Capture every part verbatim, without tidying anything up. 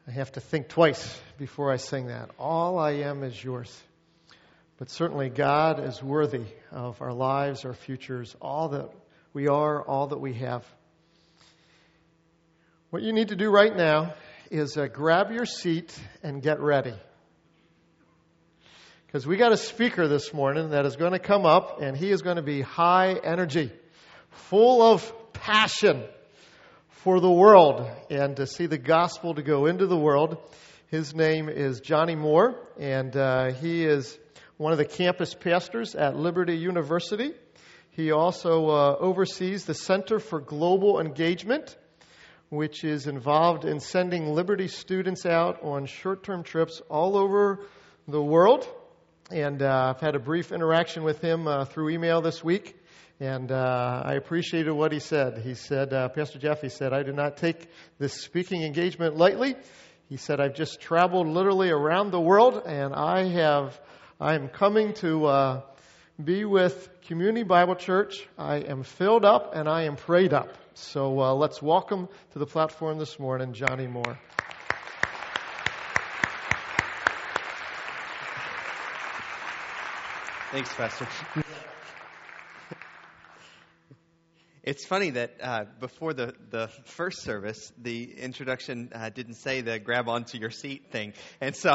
I have to think twice before I sing that. All I am is yours. But certainly God is worthy of our lives, our futures, all that we are, all that we have. What you need to do right now is uh, grab your seat and get ready. Because we got a speaker this morning that is going to come up, and he is going to be high energy, full of passion for the world and to see the gospel to go into the world. His name is Johnny Moore, and uh, he is one of the campus pastors at Liberty University. He also uh, oversees the Center for Global Engagement, which is involved in sending Liberty students out on short-term trips all over the world. And uh, I've had a brief interaction with him uh, through email this week. And uh, I appreciated what he said. He said, uh, Pastor Jeff, he said, I do not take this speaking engagement lightly. He said, I've just traveled literally around the world, and I have, I'm coming to uh, be with Community Bible Church. I am filled up and I am prayed up. So uh, let's welcome to the platform this morning, Johnny Moore. Thanks, Pastor. It's funny that uh, before the, the first service, the introduction uh, didn't say the grab onto your seat thing. And so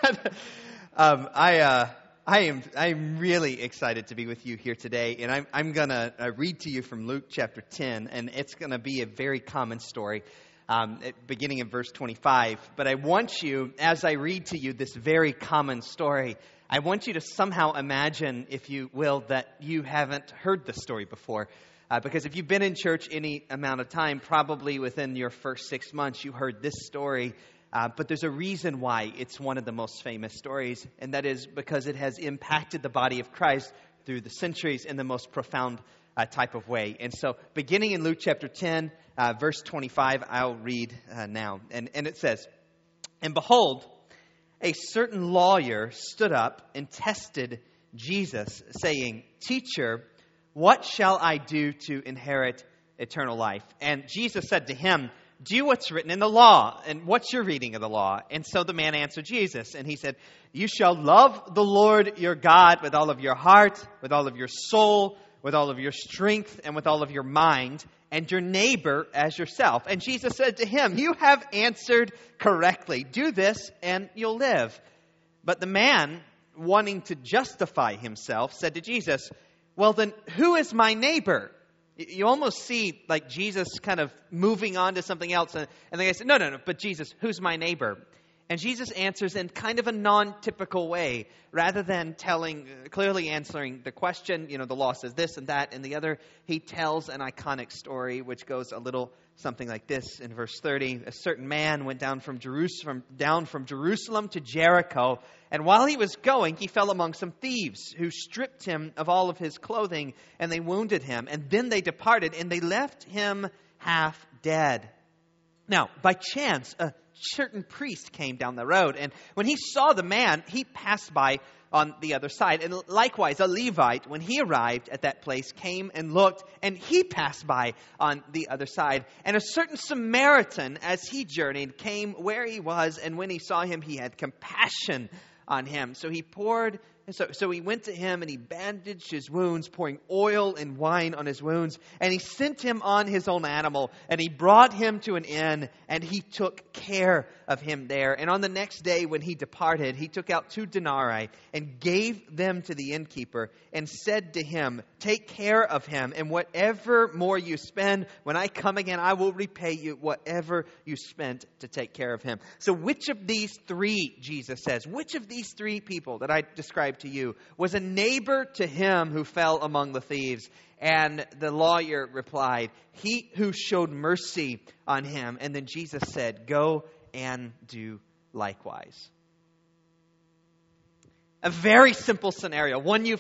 um, I uh, I am I'm really excited to be with you here today. And I'm, I'm going to uh, read to you from Luke chapter ten. And it's going to be a very common story, um, at, beginning in verse twenty-five. But I want you, as I read to you this very common story, I want you to somehow imagine, if you will, that you haven't heard this story before. Uh, because if you've been in church any amount of time, probably within your first six months, you heard this story. Uh, but there's a reason why it's one of the most famous stories, and that is because it has impacted the body of Christ through the centuries in the most profound uh, type of way. And so, beginning in Luke chapter ten, uh, verse twenty-five, I'll read uh, now. And, and it says, "And behold, a certain lawyer stood up and tested Jesus, saying, 'Teacher, what shall I do to inherit eternal life?' And Jesus said to him, 'Do what's written in the law.' And what's your reading of the law?" And so the man answered Jesus, and he said, "You shall love the Lord your God with all of your heart, with all of your soul, with all of your strength, and with all of your mind, and your neighbor as yourself." And Jesus said to him, "You have answered correctly. Do this, and you'll live." But the man, wanting to justify himself, said to Jesus, "Well, then, who is my neighbor?" You almost see like Jesus kind of moving on to something else. And, and the guy said, no, no, no, but Jesus, who's my neighbor? And Jesus answers in kind of a non-typical way. Rather than telling, clearly answering the question, you know, the law says this and that and the other, he tells an iconic story which goes a little something like this in verse thirty. "A certain man went down from Jerusalem, down from Jerusalem to Jericho, and while he was going, he fell among some thieves who stripped him of all of his clothing, and they wounded him. And then they departed, and they left him half dead. Now, by chance, a certain priest came down the road, and when he saw the man, he passed by on the other side. And likewise, a Levite, when he arrived at that place, came and looked, and he passed by on the other side. And a certain Samaritan, as he journeyed, came where he was, and when he saw him, he had compassion on him. So he poured So, so he went to him and he bandaged his wounds, pouring oil and wine on his wounds. And he sent him on his own animal, and he brought him to an inn, and he took care of him there. And on the next day when he departed, he took out two denarii and gave them to the innkeeper and said to him, 'Take care of him, and whatever more you spend, when I come again, I will repay you whatever you spent to take care of him.'" So which of these three, Jesus says, which of these three people that I described to you was a neighbor to him who fell among the thieves? And the lawyer replied, "He who showed mercy on him." And then Jesus said, "Go and do likewise." A very simple scenario, one you've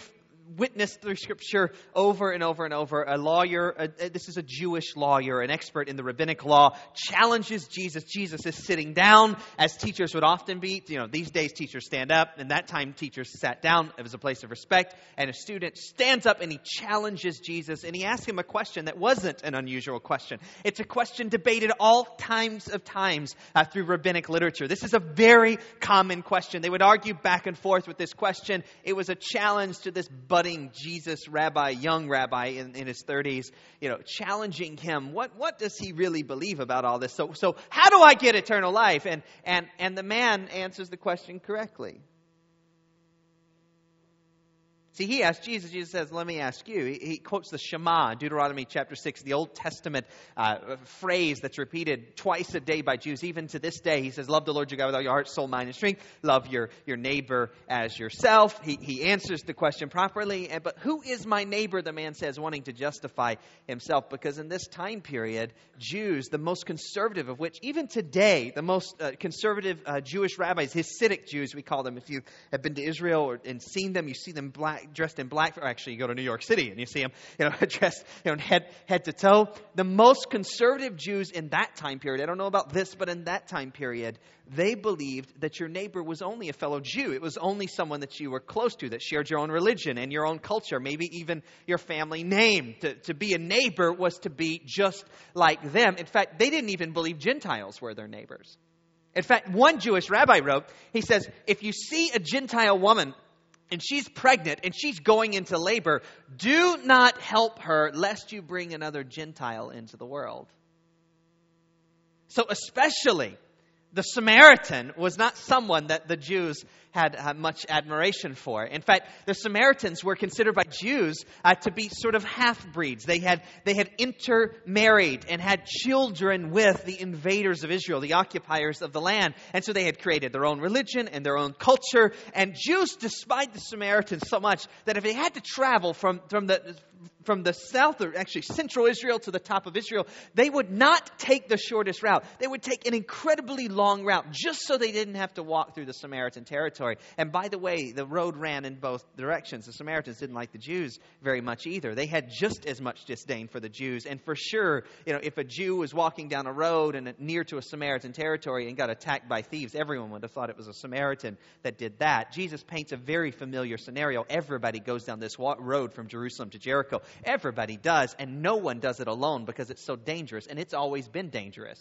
witnessed through Scripture over and over and over. A lawyer, a, a, this is a Jewish lawyer, an expert in the rabbinic law, challenges Jesus. Jesus is sitting down, as teachers would often be. You know, these days teachers stand up, and that time teachers sat down. It was a place of respect. And a student stands up and he challenges Jesus, and he asks him a question that wasn't an unusual question. It's a question debated all times of times uh, through rabbinic literature. This is a very common question. They would argue back and forth with this question. It was a challenge to this budding Jesus rabbi, young rabbi in, in his thirties, you know, challenging him. What what does he really believe about all this? So so how do I get eternal life? And and and the man answers the question correctly. See, he asked Jesus, Jesus says, let me ask you. He, he quotes the Shema, Deuteronomy chapter six, the Old Testament uh, phrase that's repeated twice a day by Jews, even to this day. He says, love the Lord your God with all your heart, soul, mind, and strength. Love your, your neighbor as yourself. He, he answers the question properly. And, but who is my neighbor, the man says, wanting to justify himself? Because in this time period, Jews, the most conservative of which, even today, the most uh, conservative uh, Jewish rabbis, Hasidic Jews, we call them. If you have been to Israel or, and seen them, you see them black, dressed in black. Or actually, you go to New York City and you see them, you know, dressed, you know, head head to toe. The most conservative Jews in that time period, I don't know about this, but in that time period, they believed that your neighbor was only a fellow Jew. It was only someone that you were close to, that shared your own religion and your own culture, maybe even your family name. To, to be a neighbor was to be just like them. In fact, they didn't even believe Gentiles were their neighbors. In fact, one Jewish rabbi wrote, he says, if you see a Gentile woman and she's pregnant and she's going into labor, do not help her lest you bring another Gentile into the world. So especially the Samaritan was not someone that the Jews had uh, much admiration for. In fact, the Samaritans were considered by Jews uh, to be sort of half-breeds. They had they had intermarried and had children with the invaders of Israel, the occupiers of the land. And so they had created their own religion and their own culture. And Jews despised the Samaritans so much that if they had to travel from, from the from the south, or actually central Israel, to the top of Israel, they would not take the shortest route. They would take an incredibly long route just so they didn't have to walk through the Samaritan territory. And by the way, the road ran in both directions. The Samaritans didn't like the Jews very much either. They had just as much disdain for the Jews. And for sure, you know, if a Jew was walking down a road and near to a Samaritan territory and got attacked by thieves, everyone would have thought it was a Samaritan that did that. Jesus paints a very familiar scenario. Everybody goes down this road from Jerusalem to Jericho. Everybody does, and no one does it alone because it's so dangerous, and it's always been dangerous.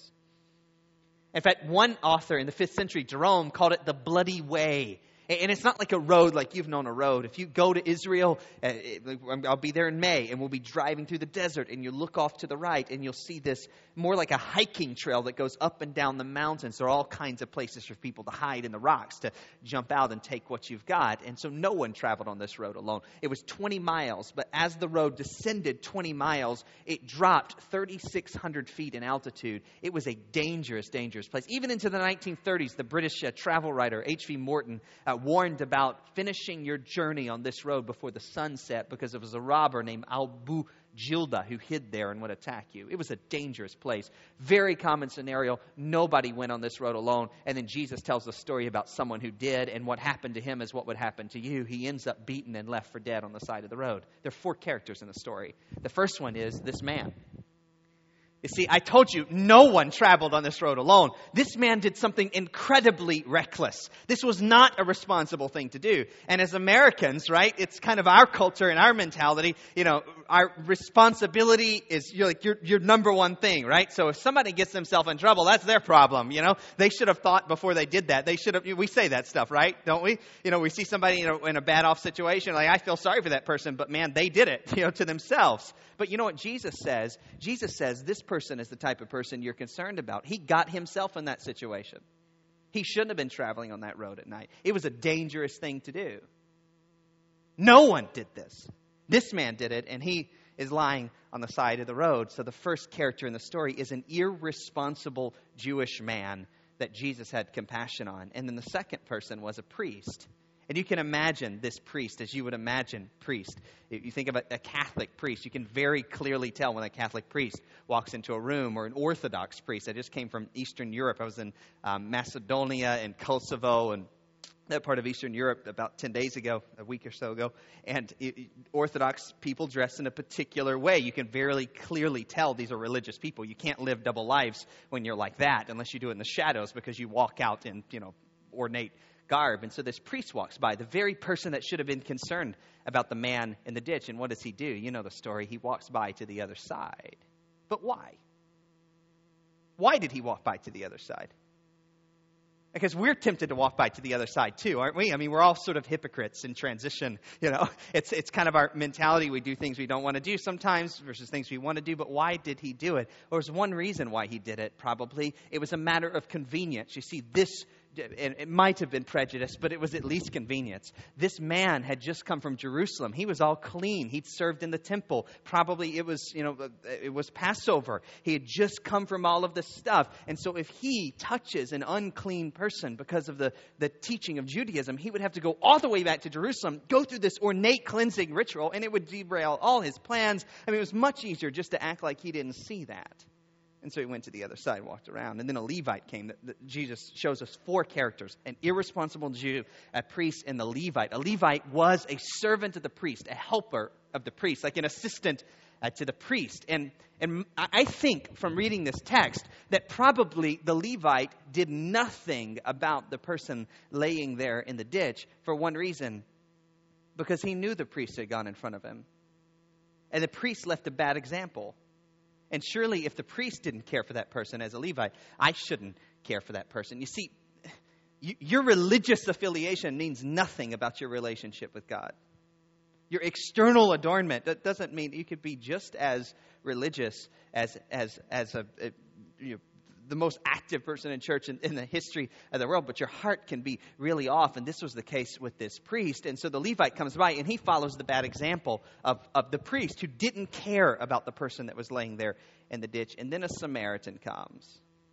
In fact, one author in the fifth century, Jerome, called it the bloody way. And it's not like a road like you've known a road. If you go to Israel, uh, I'll be there in May, and we'll be driving through the desert, and you look off to the right, and you'll see this more like a hiking trail that goes up and down the mountains. There are all kinds of places for people to hide in the rocks, to jump out and take what you've got. And so no one traveled on this road alone. It was twenty miles, but as the road descended twenty miles, it dropped thirty-six hundred feet in altitude. It was a dangerous, dangerous place. Even into the nineteen thirties, the British uh, travel writer H V Morton uh, warned about finishing your journey on this road before the sun set because there was a robber named Abu Jilda who hid there and would attack you. It was a dangerous place. Very common scenario. Nobody went on this road alone. And then Jesus tells a story about someone who did, and what happened to him is what would happen to you. He ends up beaten and left for dead on the side of the road. There are four characters in the story. The first one is this man. You see, I told you, no one traveled on this road alone. This man did something incredibly reckless. This was not a responsible thing to do. And as Americans, right, it's kind of our culture and our mentality, you know, our responsibility is you're like your your number one thing, right? So if somebody gets themselves in trouble, that's their problem, you know. They should have thought before they did that. They should have, we say that stuff, right? Don't we? You know, we see somebody, you know, in a bad off situation, like, I feel sorry for that person, but man, they did it, you know, to themselves. But you know what Jesus says? Jesus says this person is the type of person you're concerned about. He got himself in that situation. He shouldn't have been traveling on that road at night. It was a dangerous thing to do. No one did this. This man did it, and he is lying on the side of the road. So the first character in the story is an irresponsible Jewish man that Jesus had compassion on. And then the second person was a priest. And you can imagine this priest as you would imagine priest. If you think of a, a Catholic priest, you can very clearly tell when a Catholic priest walks into a room, or an Orthodox priest. I just came from Eastern Europe. I was in um, Macedonia and Kosovo and that part of Eastern Europe about ten days ago, a week or so ago, and it, it, Orthodox people dress in a particular way. You can very clearly tell these are religious people. You can't live double lives when you're like that unless you do it in the shadows, because you walk out in, you know, ornate garb. And so this priest walks by, the very person that should have been concerned about the man in the ditch. And what does he do? You know the story. He walks by to the other side. But why? Why did he walk by to the other side? Because we're tempted to walk by to the other side too, aren't we? I mean, we're all sort of hypocrites in transition. You know, it's it's kind of our mentality. We do things we don't want to do sometimes versus things we want to do. But why did he do it? Well, there's one reason why he did it, probably. It was a matter of convenience. You see, this, and it might have been prejudice, but it was at least convenience. This man had just come from Jerusalem. He was all clean. He'd served in the temple. Probably it was, you know, it was Passover. He had just come from all of this stuff. And so if he touches an unclean person because of the, the teaching of Judaism, he would have to go all the way back to Jerusalem, go through this ornate cleansing ritual, and it would derail all his plans. I mean, it was much easier just to act like he didn't see that. And so he went to the other side, walked around. And then a Levite came. That, that Jesus shows us four characters: an irresponsible Jew, a priest, and the Levite. A Levite was a servant of the priest, a helper of the priest, like an assistant uh, to the priest. And, and I think from reading this text that probably the Levite did nothing about the person laying there in the ditch for one reason: because he knew the priest had gone in front of him. And the priest left a bad example. And surely if the priest didn't care for that person as a Levite, I shouldn't care for that person. You see, you, your religious affiliation means nothing about your relationship with God. Your external adornment, that doesn't mean you could be just as religious as as as a, a you know, the most active person in church in, in the history of the world, but your heart can be really off. And this was the case with this priest. And so the Levite comes by and he follows the bad example of, of the priest who didn't care about the person that was laying there in the ditch. And then a Samaritan comes.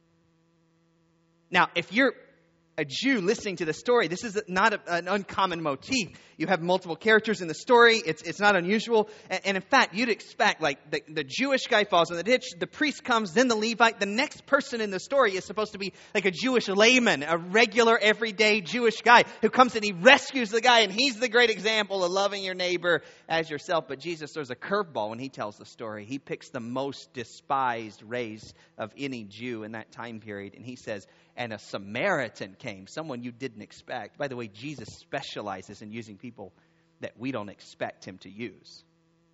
Now, if you're a Jew listening to the story, this is not a, an uncommon motif. You have multiple characters in the story. It's it's not unusual. And, and in fact, you'd expect, like, the, the Jewish guy falls in the ditch, the priest comes, then the Levite. The next person in the story is supposed to be like a Jewish layman, a regular, everyday Jewish guy who comes and he rescues the guy, and he's the great example of loving your neighbor as yourself. But Jesus throws a curveball when he tells the story. He picks the most despised race of any Jew in that time period, and he says, and a Samaritan came, someone you didn't expect. By the way, Jesus specializes in using people that we don't expect him to use.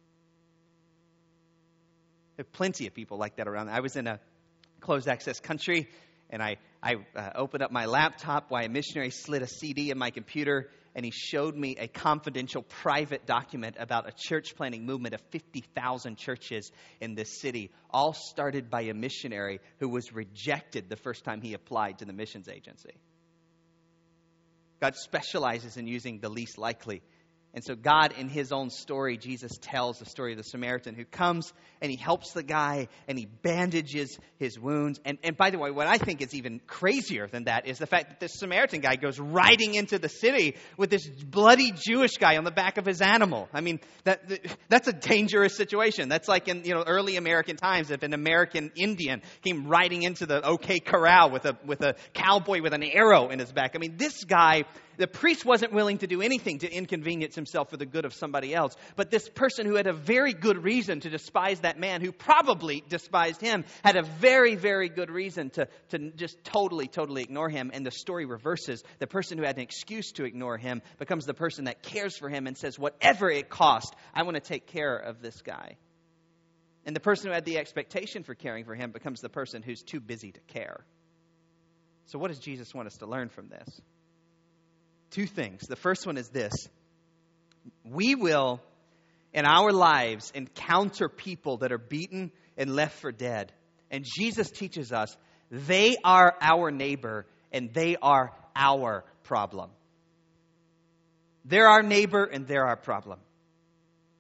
There are plenty of people like that around. I was in a closed access country, and I, I uh, opened up my laptop while a missionary slid a C D in my computer, and he showed me a confidential private document about a church planting movement of fifty thousand churches in this city, all started by a missionary who was rejected the first time he applied to the missions agency. God specializes in using the least likely. And so God, in his own story, Jesus tells the story of the Samaritan who comes and he helps the guy and he bandages his wounds. And, and by the way, what I think is even crazier than that is the fact that this Samaritan guy goes riding into the city with this bloody Jewish guy on the back of his animal. I mean, that that's a dangerous situation. That's like in, you know, early American times if an American Indian came riding into the OK Corral with a with a cowboy with an arrow in his back. I mean, this guy, the priest wasn't willing to do anything to inconvenience himself for the good of somebody else. But this person who had a very good reason to despise that man who probably despised him had a very, very good reason to, to just totally, totally ignore him. And the story reverses. The person who had an excuse to ignore him becomes the person that cares for him and says, whatever it costs, I want to take care of this guy. And the person who had the expectation for caring for him becomes the person who's too busy to care. So what does Jesus want us to learn from this? Two things. The first one is this. We will, in our lives, encounter people that are beaten and left for dead. And Jesus teaches us they are our neighbor and they are our problem. They're our neighbor and they're our problem.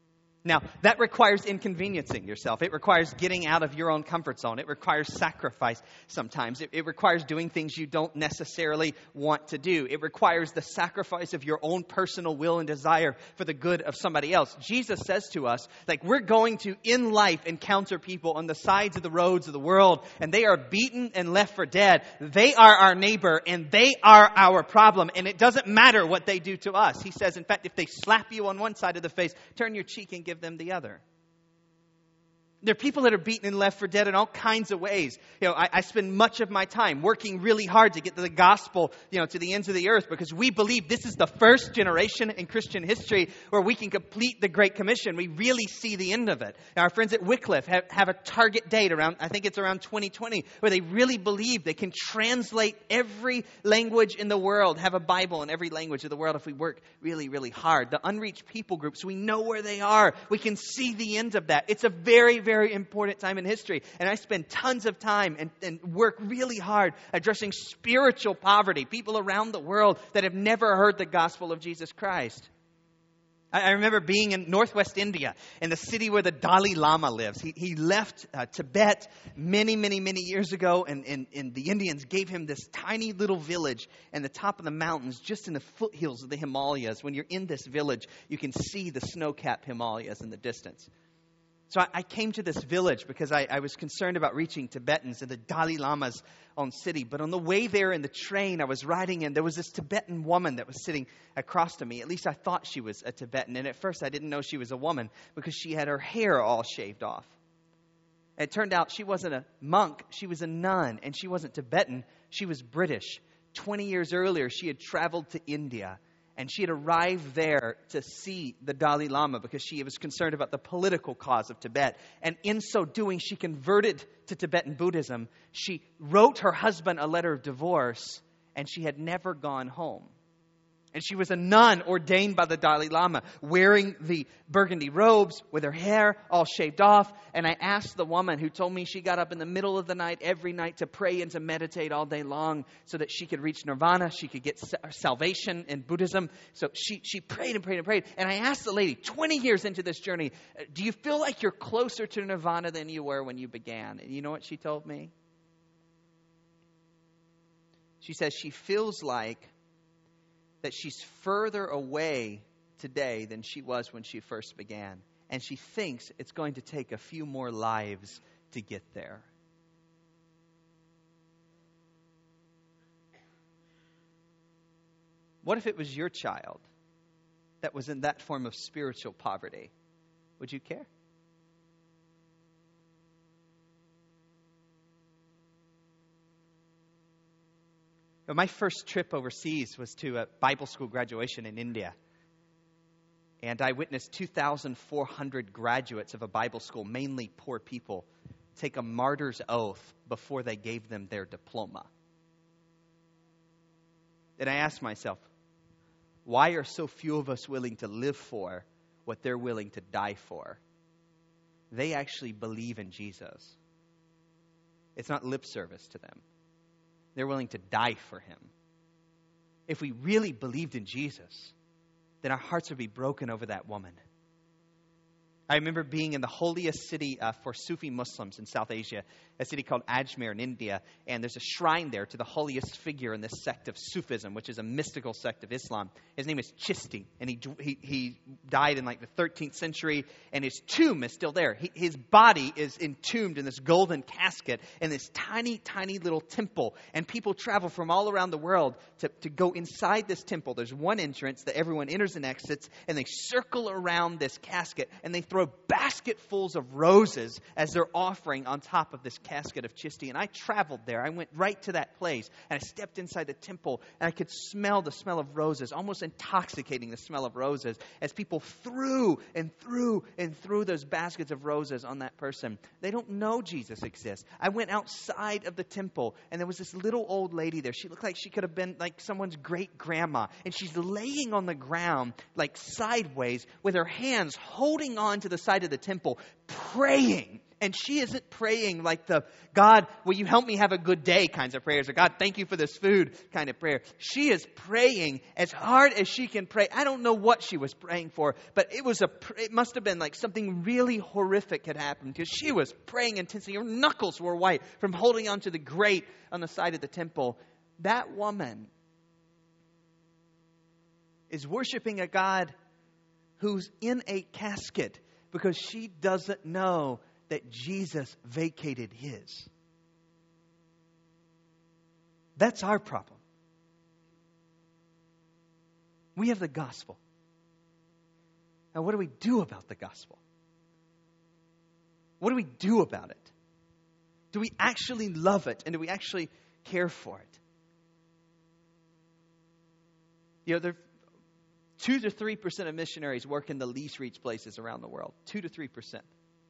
Now, that requires inconveniencing yourself. It requires getting out of your own comfort zone. It requires sacrifice sometimes. It, it requires doing things you don't necessarily want to do. It requires the sacrifice of your own personal will and desire for the good of somebody else. Jesus says to us, like, we're going to, in life, encounter people on the sides of the roads of the world, and they are beaten and left for dead. They are our neighbor, and they are our problem, and it doesn't matter what they do to us. He says, in fact, if they slap you on one side of the face, turn your cheek and give them the other. There are people that are beaten and left for dead in all kinds of ways. You know, I, I spend much of my time working really hard to get the gospel, you know, to the ends of the earth, because we believe this is the first generation in Christian history where we can complete the Great Commission. We really see the end of it. Now, our friends at Wycliffe have, have a target date around, I think it's around twenty twenty, where they really believe they can translate every language in the world, have a Bible in every language of the world if we work really, really hard. The unreached people groups, we know where they are. We can see the end of that. It's a very, very important time in history. And I spend tons of time and, and work really hard addressing spiritual poverty. People around the world that have never heard the gospel of Jesus Christ. I, I remember being in northwest India, in the city where the Dalai Lama lives. He, he left uh, Tibet many, many, many years ago, and, and, and the Indians gave him this tiny little village in the top of the mountains, just in the foothills of the Himalayas. When you're in this village, you can see the snow-capped Himalayas in the distance. So I, I came to this village because I, I was concerned about reaching Tibetans in the Dalai Lama's own city. But on the way there in the train I was riding in, there was this Tibetan woman that was sitting across to me. At least I thought she was a Tibetan. And at first I didn't know she was a woman because she had her hair all shaved off. And it turned out she wasn't a monk. She was a nun. And she wasn't Tibetan. She was British. Twenty years earlier, she had traveled to India. And she had arrived there to see the Dalai Lama because she was concerned about the political cause of Tibet. And in so doing, she converted to Tibetan Buddhism. She wrote her husband a letter of divorce, and she had never gone home. And she was a nun ordained by the Dalai Lama, wearing the burgundy robes with her hair all shaved off. And I asked the woman who told me she got up in the middle of the night every night to pray and to meditate all day long so that she could reach nirvana, she could get salvation in Buddhism. So she, she prayed and prayed and prayed. And I asked the lady, twenty years into this journey, do you feel like you're closer to nirvana than you were when you began? And you know what she told me? She says she feels like that she's further away today than she was when she first began. And she thinks it's going to take a few more lives to get there. What if it was your child that was in that form of spiritual poverty? Would you care? My first trip overseas was to a Bible school graduation in India. And I witnessed two thousand four hundred graduates of a Bible school, mainly poor people, take a martyr's oath before they gave them their diploma. And I asked myself, why are so few of us willing to live for what they're willing to die for? They actually believe in Jesus. It's not lip service to them. They're willing to die for him. If we really believed in Jesus, then our hearts would be broken over that woman. I remember being in the holiest city uh, for Sufi Muslims in South Asia, a city called Ajmer in India. And there's a shrine there to the holiest figure in this sect of Sufism, which is a mystical sect of Islam. His name is Chishti, and he he, he died in like the thirteenth century, and his tomb is still there. He, his body is entombed in this golden casket in this tiny, tiny little temple. And people travel from all around the world to, to go inside this temple. There's one entrance that everyone enters and exits, and they circle around this casket, and they throw basketfuls of roses as their offering on top of this casket of Chishti. And I traveled there. I went right to that place, and I stepped inside the temple, and I could smell the smell of roses, almost intoxicating the smell of roses, as people threw and threw and threw those baskets of roses on that person. They don't know Jesus exists. I went outside of the temple, and there was this little old lady there. She looked like she could have been like someone's great grandma, and she's laying on the ground like sideways with her hands holding on to the side of the temple, praying And she isn't praying like the, God, will you help me have a good day kinds of prayers, or God, thank you for this food kind of prayer. She is praying as hard as she can pray. I don't know what she was praying for, but it was a, it must have been like something really horrific had happened, because she was praying intensely. Her knuckles were white from holding onto the grate on the side of the temple. That woman is worshiping a God who's in a casket because she doesn't know that Jesus vacated his. That's our problem. We have the gospel. Now, what do we do about the gospel? What do we do about it? Do we actually love it? And do we actually care for it? You know, there two to three percent of missionaries work in the least reached places around the world. Two to three percent.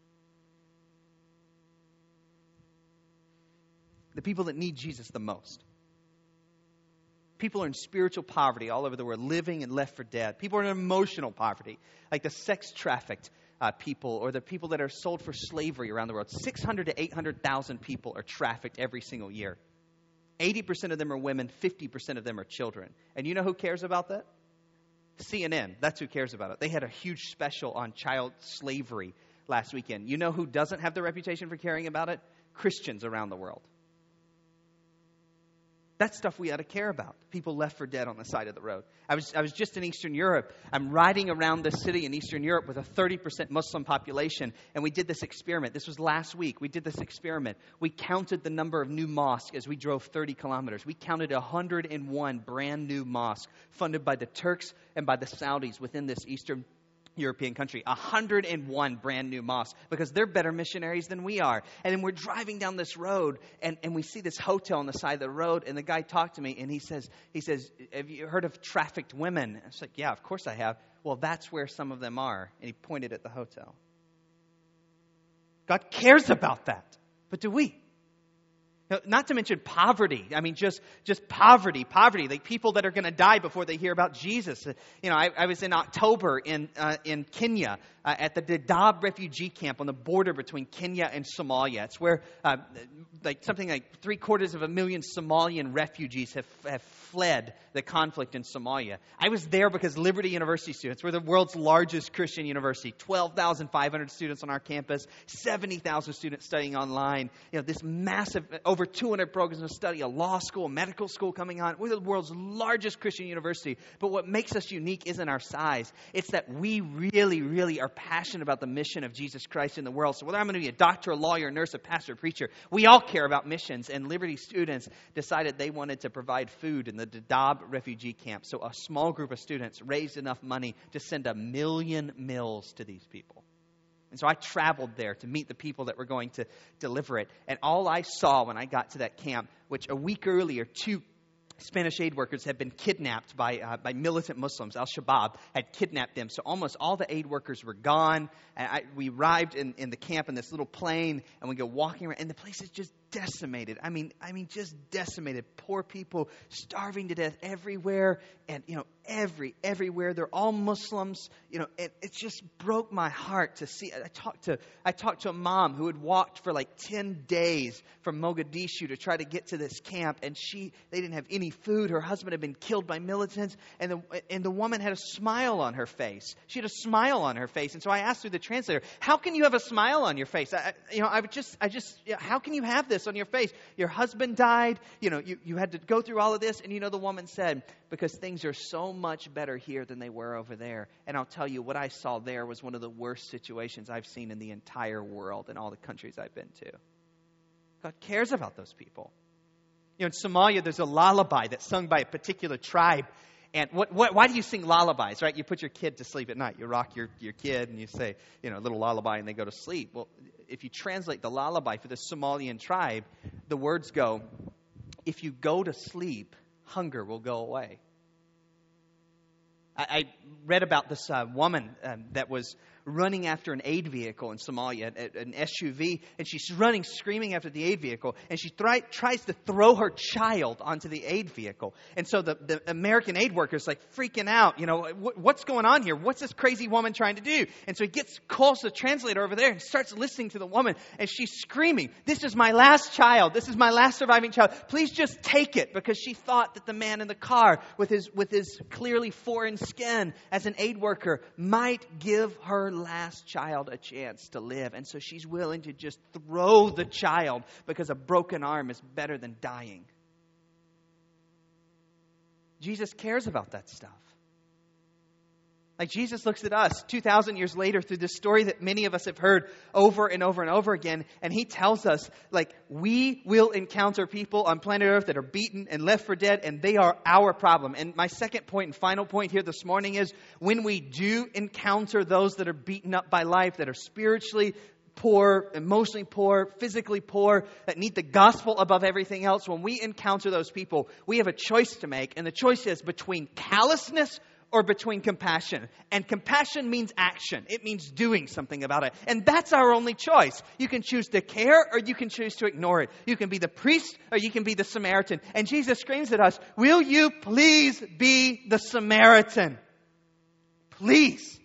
The people that need Jesus the most. People are in spiritual poverty all over the world, living and left for dead. People are in emotional poverty, like the sex trafficked uh, people, or the people that are sold for slavery around the world. six hundred to eight hundred thousand people are trafficked every single year. eighty percent of them are women, fifty percent of them are children. And you know who cares about that? C N N. That's who cares about it. They had a huge special on child slavery last weekend. You know who doesn't have the reputation for caring about it? Christians around the world. That's stuff we ought to care about. People left for dead on the side of the road. I was I was just in Eastern Europe. I'm riding around this city in Eastern Europe with a thirty percent Muslim population, and we did this experiment. This was last week. We did this experiment. We counted the number of new mosques as we drove thirty kilometers. We counted one hundred one brand new mosques funded by the Turks and by the Saudis within this Eastern European country. one hundred one brand new mosques, because they're better missionaries than we are. And then we're driving down this road, and, and we see this hotel on the side of the road, and the guy talked to me, and he says, he says, have you heard of trafficked women? I was like, yeah, of course I have. Well, that's where some of them are. And he pointed at the hotel. God cares about that. But do we? Now, not to mention poverty. I mean, just just poverty, poverty. Like people that are going to die before they hear about Jesus. You know, I, I was in October in uh, in Kenya uh, at the Dadaab refugee camp on the border between Kenya and Somalia. It's where uh, like something like three quarters of a million Somalian refugees have have fled the conflict in Somalia. I was there because Liberty University students, we're the world's largest Christian university. twelve thousand five hundred students on our campus, seventy thousand students studying online. You know, this massive, over two hundred programs of study, a law school, a medical school coming on. We're the world's largest Christian university. But what makes us unique isn't our size. It's that we really, really are passionate about the mission of Jesus Christ in the world. So whether I'm going to be a doctor, a lawyer, a nurse, a pastor, a preacher, we all care about missions. And Liberty students decided they wanted to provide food in the Dadaab refugee camp. So a small group of students raised enough money to send a million meals to these people. And so I traveled there to meet the people that were going to deliver it. And all I saw when I got to that camp, which a week earlier, two Spanish aid workers had been kidnapped by uh, by militant Muslims. Al-Shabaab had kidnapped them. So almost all the aid workers were gone. And I, we arrived in, in the camp in this little plane, and we go walking around, and the place is just decimated. I mean, I mean, just decimated. Poor people starving to death everywhere, and you know, every everywhere. They're all Muslims. You know, it, it just broke my heart to see. I talked to I talked to a mom who had walked for like ten days from Mogadishu to try to get to this camp, and she they didn't have any food. Her husband had been killed by militants, and the and the woman had a smile on her face. She had a smile on her face, and so I asked her, the translator, "How can you have a smile on your face? I, you know, I would just, I just, how can you have this on your face? Your husband died. You know, you, you had to go through all of this." And you know, the woman said, "Because things are so much better here than they were over there." And I'll tell you, what I saw there was one of the worst situations I've seen in the entire world in all the countries I've been to. God cares about those people. You know, in Somalia, there's a lullaby that's sung by a particular tribe. And what, what, why do you sing lullabies, right? You put your kid to sleep at night. You rock your, your kid and you say, you know, a little lullaby, and they go to sleep. Well, if you translate the lullaby for the Somalian tribe, the words go, "If you go to sleep, hunger will go away." I, I read about this uh, woman um, that was running after an aid vehicle in Somalia, an S U V, and she's running, screaming after the aid vehicle, and she thri- tries to throw her child onto the aid vehicle. And so the, the American aid worker's like freaking out, you know, what's going on here? What's this crazy woman trying to do? And so he gets, calls the translator over there and starts listening to the woman, and she's screaming, this is my last child. This is my last surviving child. Please just take it, because she thought that the man in the car with his with his clearly foreign skin as an aid worker might give her last child a chance to live. And so she's willing to just throw the child because a broken arm is better than dying. Jesus cares about that stuff. Like Jesus looks at us two thousand years later through this story that many of us have heard over and over and over again. And He tells us, like, we will encounter people on planet Earth that are beaten and left for dead, and they are our problem. And my second point and final point here this morning is, when we do encounter those that are beaten up by life, that are spiritually poor, emotionally poor, physically poor, that need the gospel above everything else, when we encounter those people, we have a choice to make. And the choice is between callousness or between compassion. And compassion means action. It means doing something about it. And that's our only choice. You can choose to care or you can choose to ignore it. You can be the priest or you can be the Samaritan. And Jesus screams at us, will you please be the Samaritan? Please.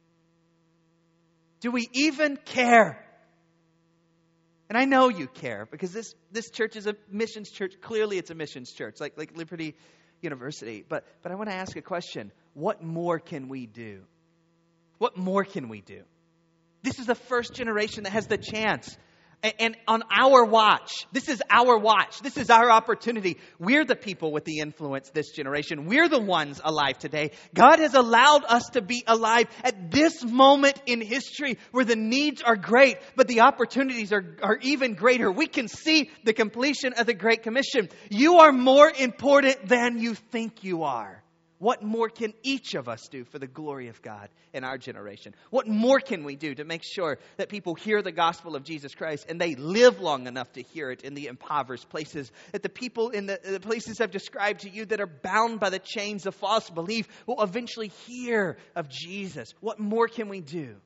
Do we even care? And I know you care, because this, this church is a missions church. Clearly it's a missions church, like, like Liberty University. But, but I want to ask a question. What more can we do? What more can we do? This is the first generation that has the chance. And, and on our watch, this is our watch. This is our opportunity. We're the people with the influence this generation. We're the ones alive today. God has allowed us to be alive at this moment in history where the needs are great, but the opportunities are, are even greater. We can see the completion of the Great Commission. You are more important than you think you are. What more can each of us do for the glory of God in our generation? What more can we do to make sure that people hear the gospel of Jesus Christ and they live long enough to hear it in the impoverished places? That the people in the, the places I've described to you that are bound by the chains of false belief will eventually hear of Jesus. What more can we do?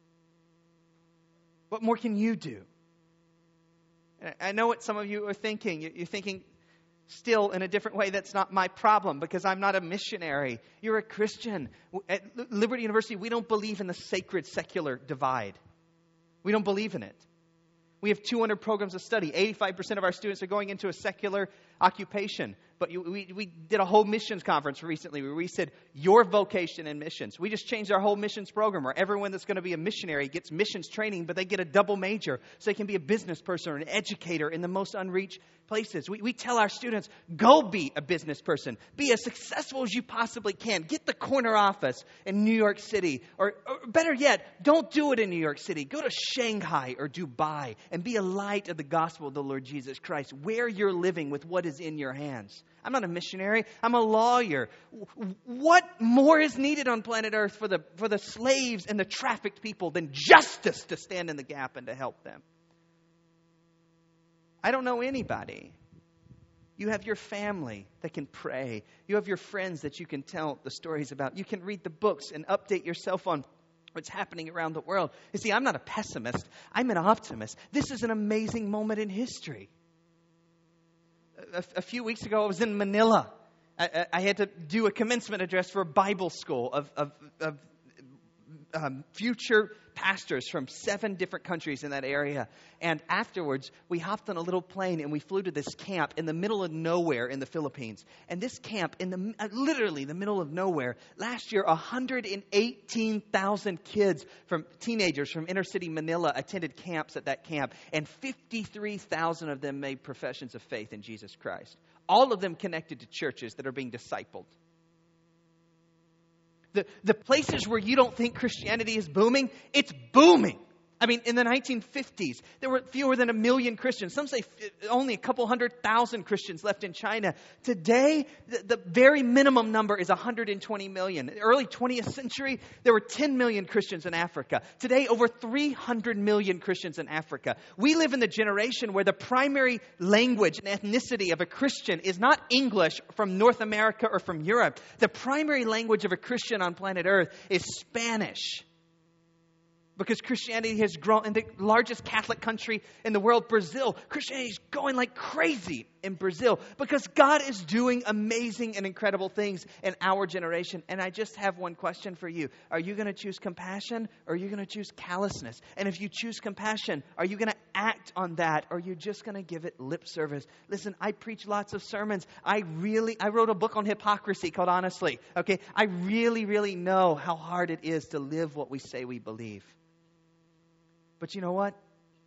What more can you do? I know what some of you are thinking. You're thinking, still, in a different way, that's not my problem, because I'm not a missionary. You're a Christian. At Liberty University, we don't believe in the sacred secular divide. We don't believe in it. We have two hundred programs of study. eighty-five percent of our students are going into a secular occupation. But you, we, we did a whole missions conference recently where we said, your vocation in missions. We just changed our whole missions program where everyone that's going to be a missionary gets missions training, but they get a double major. So they can be a business person or an educator in the most unreached places. We, we tell our students, go be a business person. Be as successful as you possibly can. Get the corner office in New York City. Or, or better yet, don't do it in New York City. Go to Shanghai or Dubai and be a light of the gospel of the Lord Jesus Christ where you're living with what is in your hands. I'm not a missionary. I'm a lawyer. What more is needed on planet Earth for the for the slaves and the trafficked people than justice to stand in the gap and to help them? I don't know anybody. You have your family that can pray. You have your friends that you can tell the stories about. You can read the books and update yourself on what's happening around the world. You see, I'm not a pessimist. I'm an optimist. This is an amazing moment in history. A, a few weeks ago, I was in Manila. I, I had to do a commencement address for a Bible school of, of, of um, future pastors from seven different countries in that area. And afterwards, we hopped on a little plane and we flew to this camp in the middle of nowhere in the Philippines. And this camp, in the uh, literally the middle of nowhere, last year, one hundred eighteen thousand kids from teenagers from inner city Manila attended camps at that camp. And fifty-three thousand of them made professions of faith in Jesus Christ. All of them connected to churches that are being discipled. The, the places where you don't think Christianity is booming, it's booming. I mean, in the nineteen fifties, there were fewer than a million Christians. Some say only a couple hundred thousand Christians left in China. Today, the, the very minimum number is one hundred twenty million. In the early twentieth century, there were ten million Christians in Africa. Today, over three hundred million Christians in Africa. We live in the generation where the primary language and ethnicity of a Christian is not English from North America or from Europe. The primary language of a Christian on planet Earth is Spanish. Because Christianity has grown in the largest Catholic country in the world, Brazil. Christianity is going like crazy in Brazil because God is doing amazing and incredible things in our generation. And I just have one question for you. Are you going to choose compassion or are you going to choose callousness? And if you choose compassion, are you going to act on that or are you just going to give it lip service? Listen, I preach lots of sermons. I really, I wrote a book on hypocrisy called Honestly. Okay, I really, really know how hard it is to live what we say we believe. But you know what?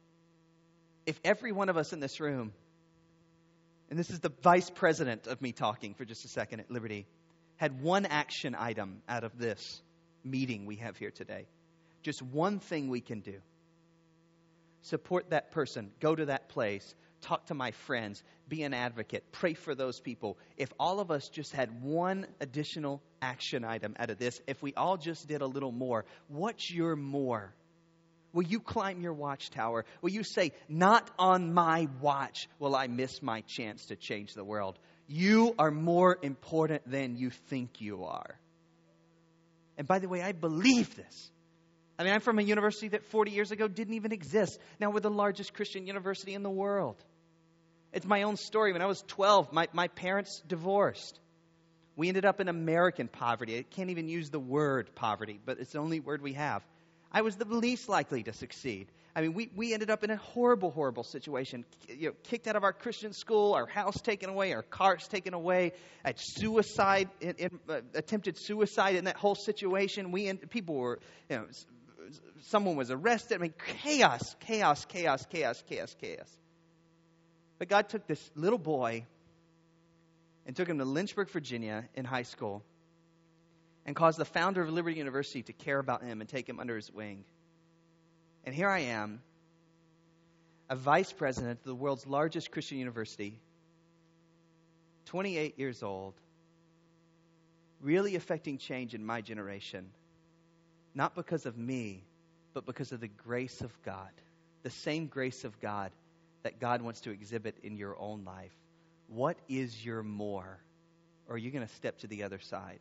If every one of us in this room, and this is the vice president of me talking for just a second at Liberty, had one action item out of this meeting we have here today, just one thing we can do. Support that person, go to that place, talk to my friends, be an advocate, pray for those people. If all of us just had one additional action item out of this, if we all just did a little more, what's your more? Will you climb your watchtower? Will you say, not on my watch will I miss my chance to change the world? You are more important than you think you are. And by the way, I believe this. I mean, I'm from a university that forty years ago didn't even exist. Now we're the largest Christian university in the world. It's my own story. When I was twelve, my, my parents divorced. We ended up in American poverty. I can't even use the word poverty, but it's the only word we have. I was the least likely to succeed. I mean, we, we ended up in a horrible, horrible situation. You know, kicked out of our Christian school, our house taken away, our cars taken away, at suicide, in, in, uh, attempted suicide in that whole situation. We people were, you know, someone was arrested. I mean, chaos, chaos, chaos, chaos, chaos, chaos. But God took this little boy and took him to Lynchburg, Virginia, in high school, and caused the founder of Liberty University to care about him and take him under his wing. And here I am, a vice president of the world's largest Christian university, twenty-eight years old, really affecting change in my generation, not because of me, but because of the grace of God, the same grace of God that God wants to exhibit in your own life. What is your more? Or are you going to step to the other side?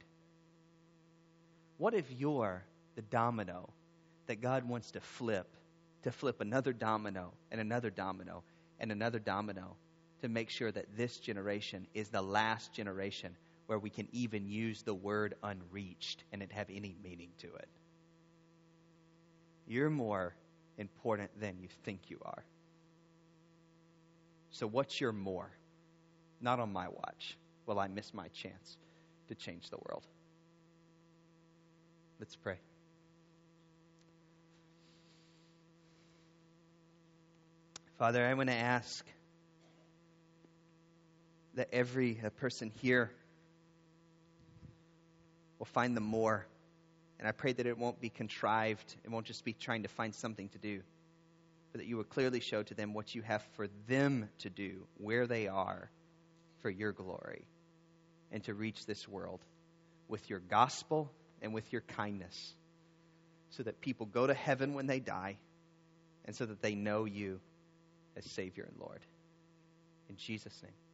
What if you're the domino that God wants to flip, to flip another domino and another domino and another domino to make sure that this generation is the last generation where we can even use the word unreached and it have any meaning to it? You're more important than you think you are. So what's your more? Not on my watch will I miss my chance to change the world. Let's pray. Father, I want to ask that every uh, person here will find the more. And I pray that it won't be contrived. It won't just be trying to find something to do. But that you will clearly show to them what you have for them to do, where they are, for your glory. And to reach this world with your gospel and with your kindness, so that people go to heaven when they die, and so that they know you as Savior and Lord. In Jesus' name.